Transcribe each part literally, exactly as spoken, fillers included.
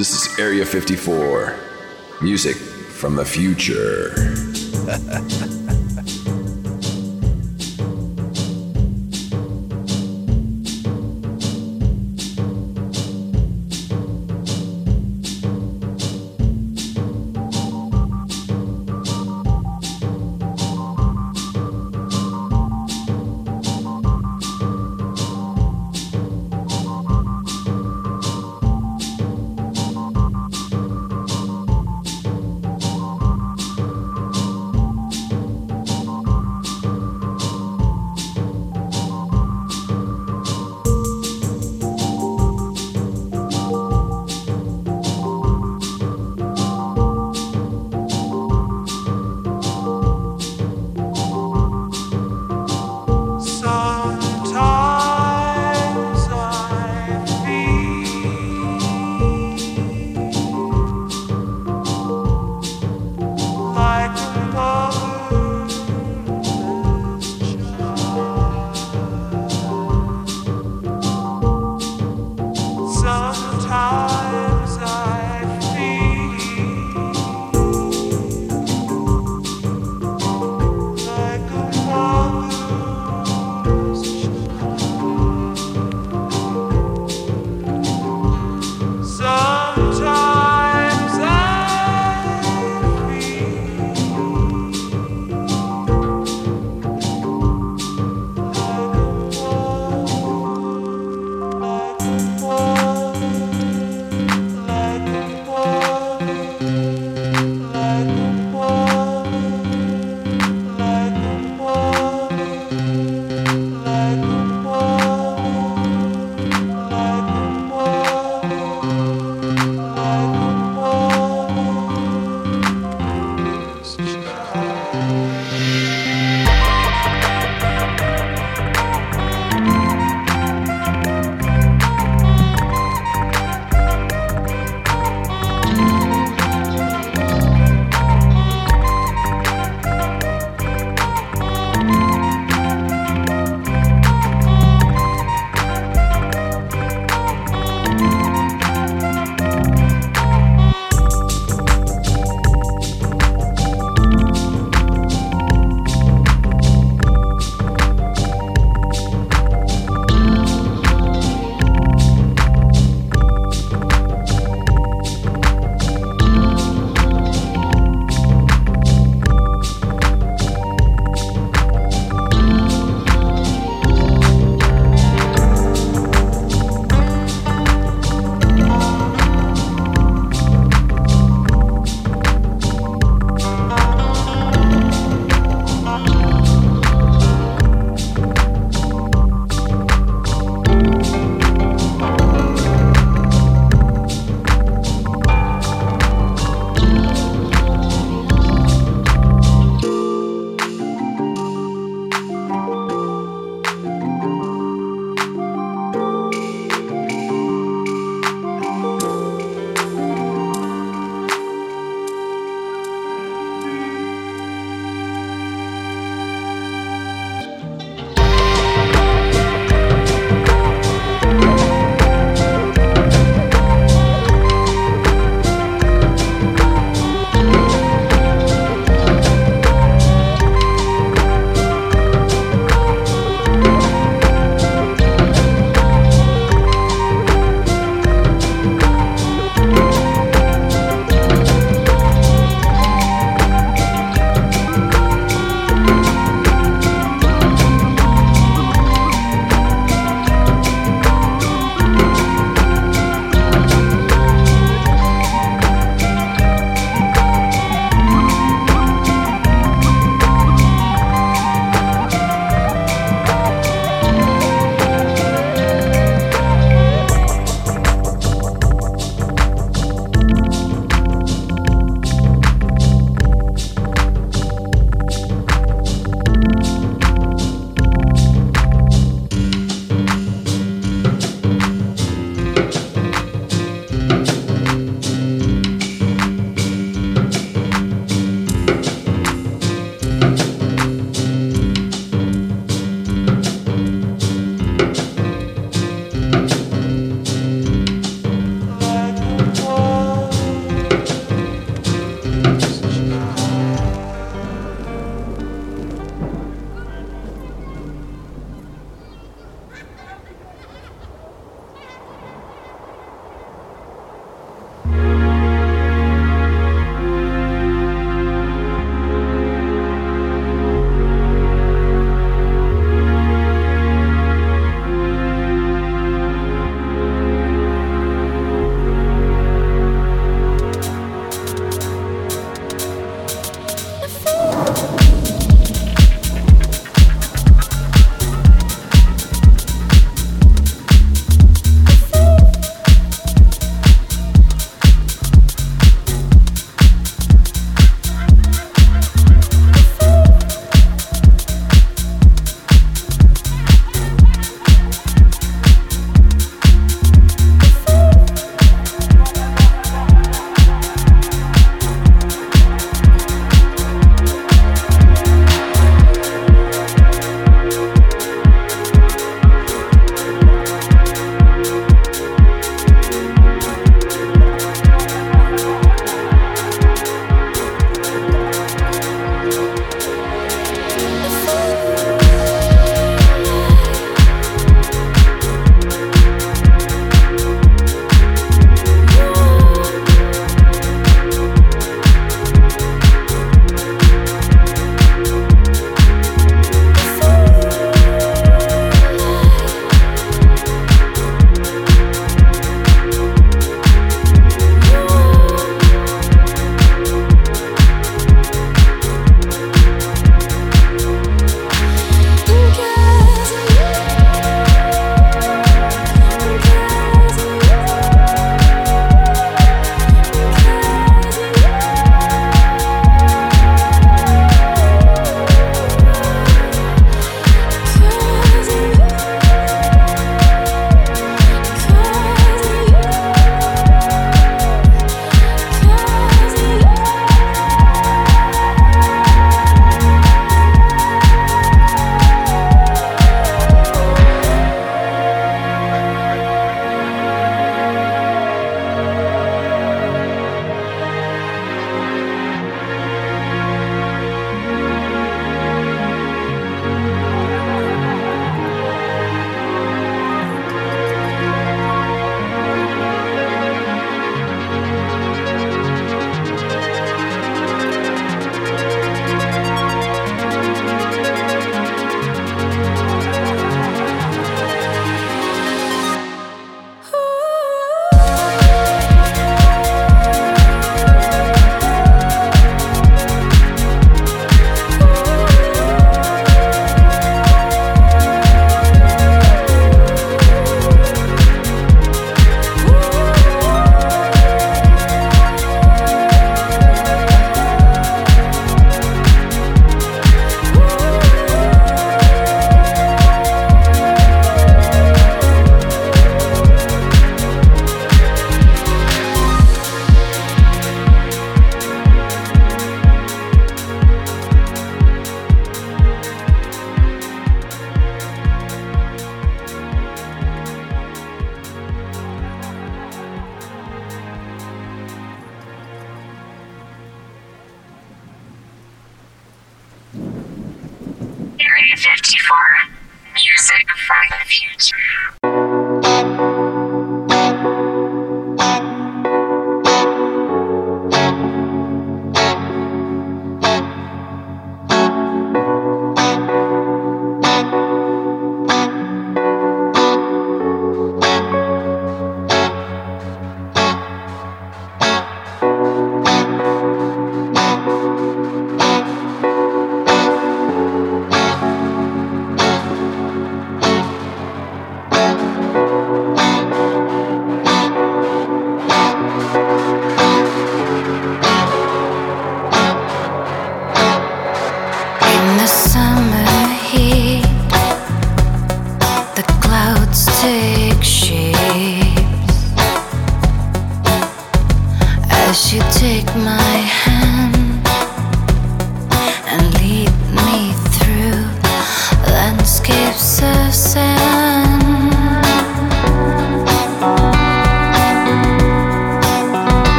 This is Area fifty-four. Music from the future.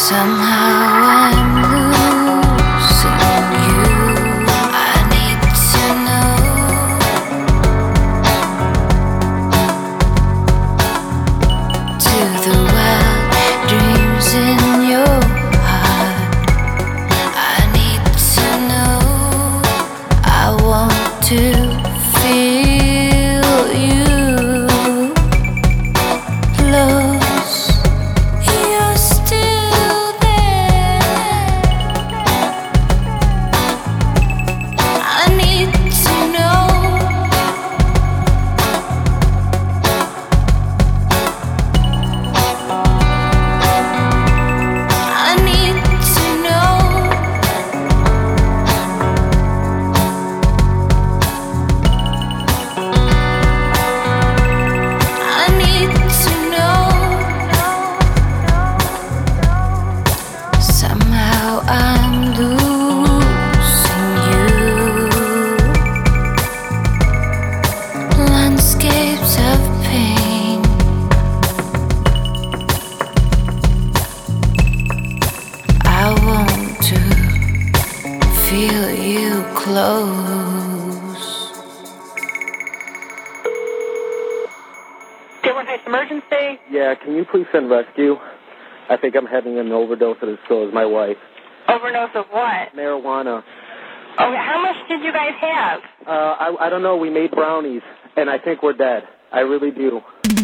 Emergency? Yeah, can you please send rescue? I think I'm having an overdose at the store with my wife. Overdose of what? Marijuana. Okay, how much did you guys have? Uh, I, I don't know. We made brownies, and I think we're dead. I really do.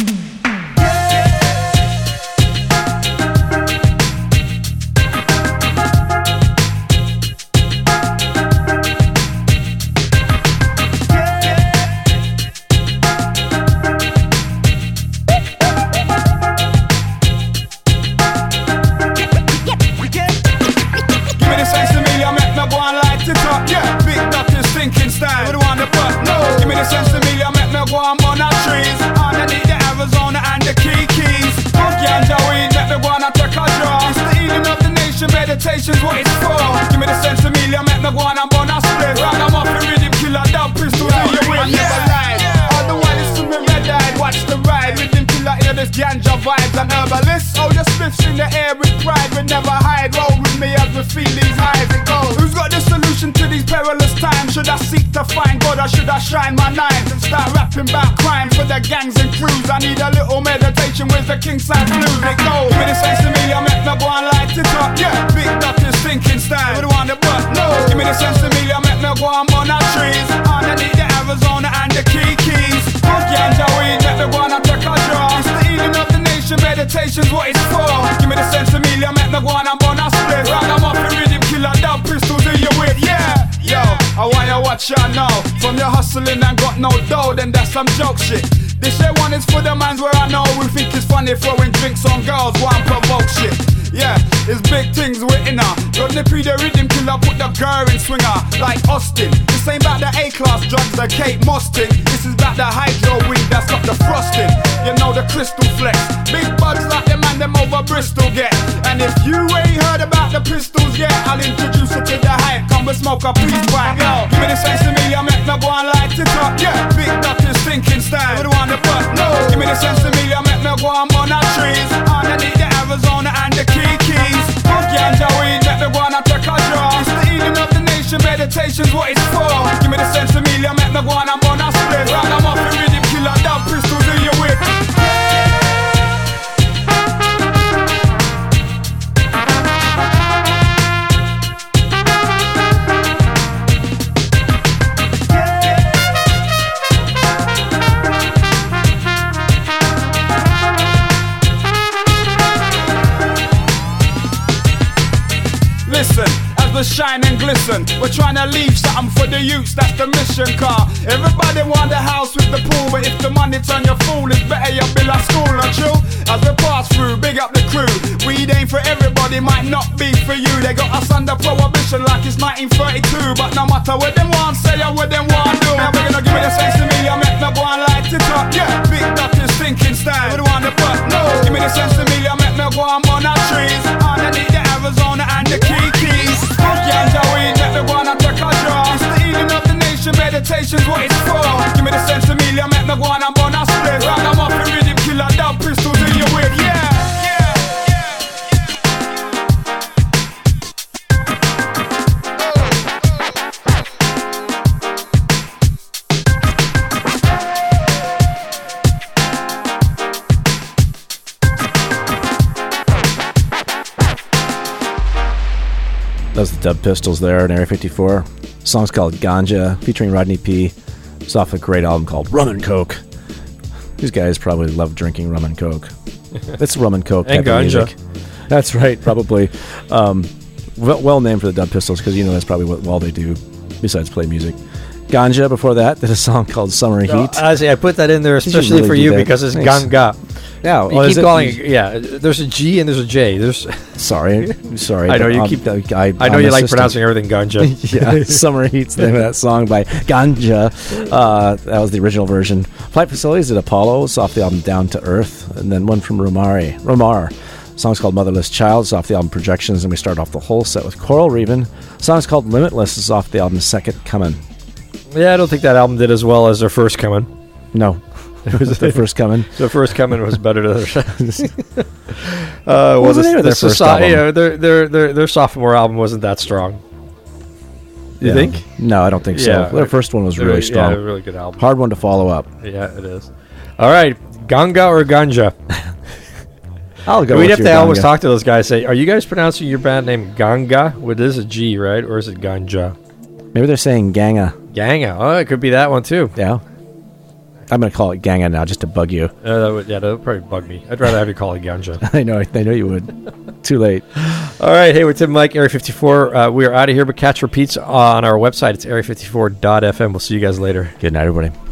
Meditation's what it's for. Give me the sense of million, make me go on and burn a split. Rag I'm off the rhythm, killer, dub pistol to your win. I never lied. All the while it's to me red-eyed, watch the ride. Rhythm killer, hear this ganja vibes and herbalists. Oh, your spliffs in the air with pride, we never hide. Roll with me as we feel these highs and goes. Who's got the solution to these perilous times? Should I seek to find God or should I shine my nines and start rapping about crime for the gangs and crews? I need a little meditation with the king size blues. It goes. Give me the sense of million, make me go and light it up. Yeah, big doctors thinking style. We don't want the butt, no. Give me the sense of million, make me go and burn the trees. Underneath the Arizona and the key keys. Fuck ganja weed, make me go and take a draw. It's the healing of the nation, meditation's what it's for. Give me the sense of million, make me go and burn a split. Rag I'm off the rhythm, killer, dub pistols in your wit, yeah. Yo, I want you watch ya now. From your hustling and got no dough, then that's some joke shit. This shit one is for the mans where I know we think it's funny throwing drinks on girls, one provoke shit. Yeah, it's big things we're in her. Rodney P the rhythm killer, put the girl in swinger like Austin. This ain't about the A-class drugs, the Kate Moss thing. This is about the hydro weed that's got the frosting. You know the crystal flex. Big buds like them and them over Bristol get. And if you ain't heard about the pistols yet, I'll introduce you to the hype. Come and smoke a peace pipe. Yo, give me the sense of me, I make me go and light it up. Yeah, big doctors thinking style. We don't want the butt, no. Give me the sense of me, I make me go and burn our trees. Underneath the Arizona and the key keys. Fuck ganja weed, make me go and take a draw. It's the healing of the nation, meditation's what it's for. Give me the sense of me, I make me go and burn a split. Rag I'm off the rhythm, killer, dub pistols in your whip. Listen, as we shine and glisten, we're trying to leave something for the youths, that's the mission car. Everybody want a house with the pool, but if the money turn you fool, it's better you build a school, not true? As we pass through, big up the crew. Weed ain't for everybody, might not be for you. They got us under prohibition like it's nineteen thirty-two. But no matter what them want say or what them want do, now we're gonna give me the sense of me, I make me go and light it up. Yeah, big doctors thinking style. We don't want the butt, no. Give me the sense of me, I make me go and burn our trees. Underneath the Arizona and the key keys. Fuck ganja weed, make me go and take a draw. It's the healing of the nation, meditation's what it's for. Give me the sense of me, I make me go and burn a split. Rag I'm off the rhythm, killer, dub pistols in your whip, yeah. was the Dub Pistols there in Area fifty-four. The song's called Ganja, featuring Rodney P. It's off a great album called Rum and Coke. These guys probably love drinking rum and coke. It's rum and coke and type ganja. of music. That's right, probably. Um, well, well named for the Dub Pistols, because you know that's probably what all they do besides play music. Ganja, before that, did a song called Summer No, Heat. I see. I put that in there you especially really for do you that? because it's Thanks. Ganga. Yeah, You oh, is keep it? calling it, yeah. There's a G and there's a J. There's, Sorry, sorry. I know but, you um, keep. I, I know I'm you like assistant. pronouncing everything Ganja. Yeah, Summer Heat's the name of that song by Ganja. Uh, that was the original version. Flight Facilities at Apollo. It's off the album Down to Earth. And then one from Romari. Romar. The song's called Motherless Child. It's off the album Projections. And we start off the whole set with Coral Reeven. The song's called Limitless. It's off the album Second Comin'. Yeah, I don't think that album did as well as their first coming. No. It was the first coming. The first coming was better than theirs. uh, What was the the, name of the their first society, album? uh, their, their, their, their sophomore album wasn't that strong. You Yeah. think? No, I don't think so. Yeah. Their first one was They're- really strong. Yeah, a really good album. Hard one to follow up. Yeah, it is. All right, Ganga or Ganja? I'll go We'd with have your to always Ganja. talk to those guys. Say, are you guys pronouncing your band name Ganga? Well, it is a G, right? Or is it Ganja? Maybe they're saying Ganga. Ganga. Oh, it could be that one too. Yeah. I'm going to call it Ganga now just to bug you. Uh, that would, yeah, that would probably bug me. I'd rather have you call it Ganja. I know, I know you would. Too late. All right, hey, we're Tim and Mike, Area fifty-four. Uh, we are out of here, but catch repeats on our website. It's area fifty-four dot f m. We'll see you guys later. Good night, everybody.